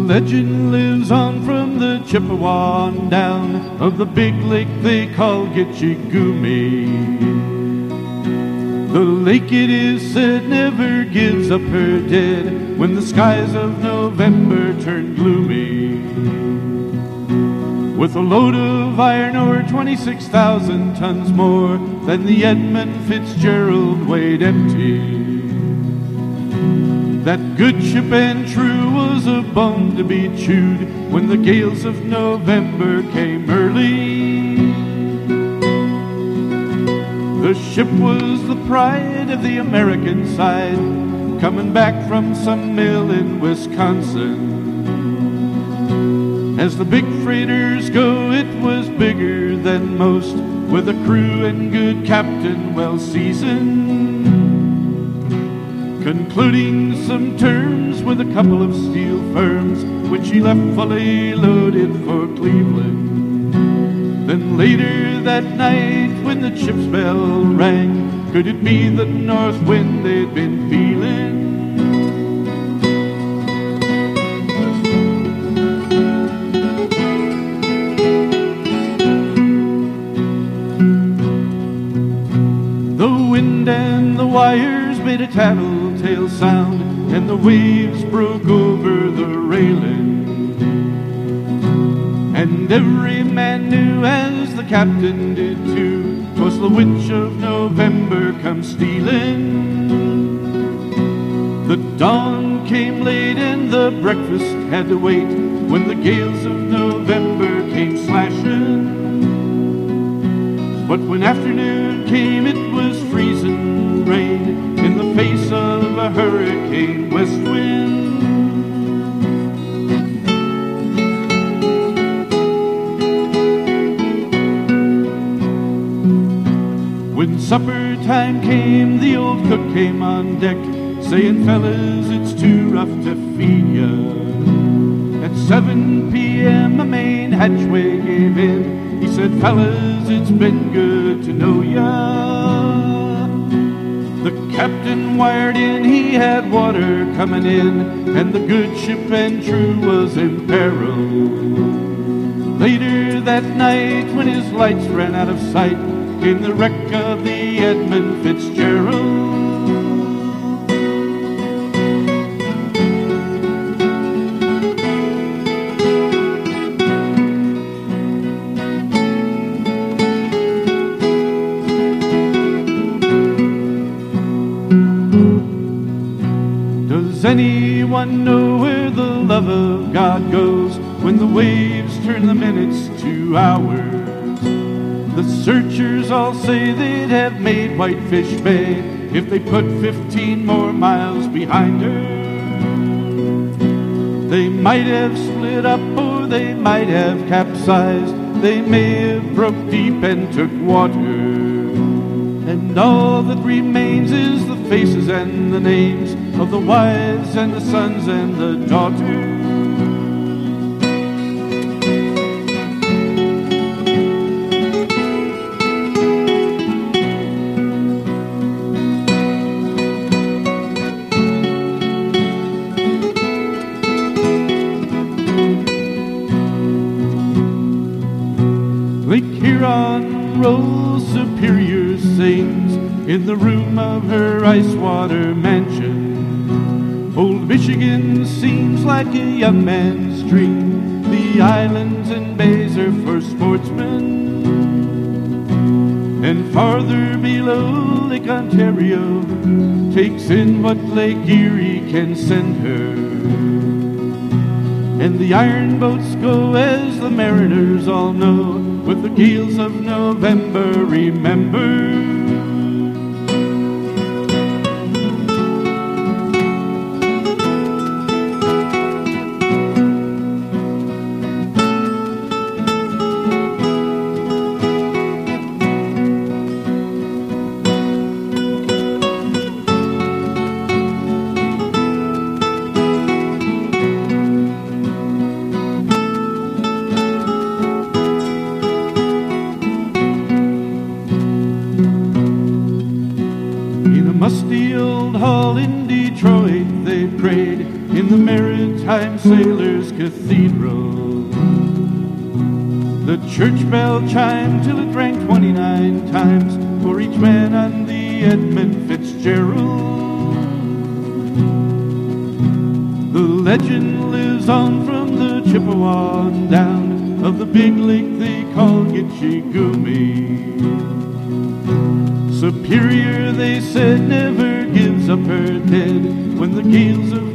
legend lives on from the Chippewa on down of the big lake they call Gitche Gumee. The lake, it is said, never gives up her dead when the skies of November turn gloomy. With a load of iron ore 26,000 tons more than the Edmund Fitzgerald weighed empty. That good ship and true was a bone to be chewed when the gales of November came early. The ship was the pride of the American side, coming back from some mill in Wisconsin. As the big freighters go, it was bigger than most, with a crew and good captain well seasoned. Concluding some terms with a couple of steel firms, which he left fully loaded for Cleveland. Then later that night, when the ship's bell rang, could it be the north wind they'd been feeling? The wind and the wires made a tattletale sound, and the waves broke over the railing. And every man knew, as the captain did too, 'twas the witch of November come stealing. The dawn came late and the breakfast had to wait when the gales of November came slashing. But when afternoon came, it was freezing rain in the face of a hurricane west wind. When supper time came, the old cook came on deck, saying, "Fellas, it's too rough to feed ya." At 7 p.m. a main hatchway gave in. He said, "Fellas, it's been good to know ya." The captain wired in, he had water coming in, and the good ship and true was in peril. Later that night, when his lights ran out of sight, came the wreck of the Edmund Fitzgerald. Does anyone know where the love of God goes when the waves turn the minutes to hours? The searchers all say they'd have made Whitefish Bay if they put 15 more miles behind her. They might have split up or they might have capsized. They may have broke deep and took water. And all that remains is the faces and the names of the wives and the sons and the daughters. Lake Huron rolls Superior sings in the room of her ice-water mansion. Old Michigan seems like a young man's dream. The islands and bays are for sportsmen. And farther below, Lake Ontario takes in what Lake Erie can send her. And the iron boats go, as the mariners all know, with the gales of November, remember. Musty old hall in Detroit, they prayed in the marriage maritime sailors' cathedral. The church bell chimed till it rang 29 times for each man on the Edmund Fitzgerald. The legend lives on from the Chippewa on down of the big lake they call Gitche Gumee. Superior, they said, never gives up her dead when the gales of